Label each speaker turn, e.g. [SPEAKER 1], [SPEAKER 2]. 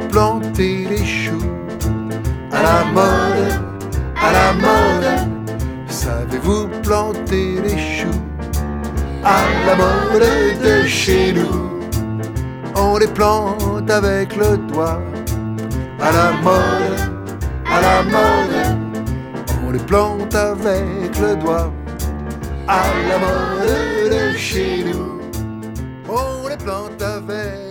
[SPEAKER 1] planter les choux. À la mode, à la mode, savez-vous planter les choux? À la mode de chez nous, on les plante avec le doigt. À la mode, à la mode, on les plante avec le doigt. À la mode de chez nous, on les plante avec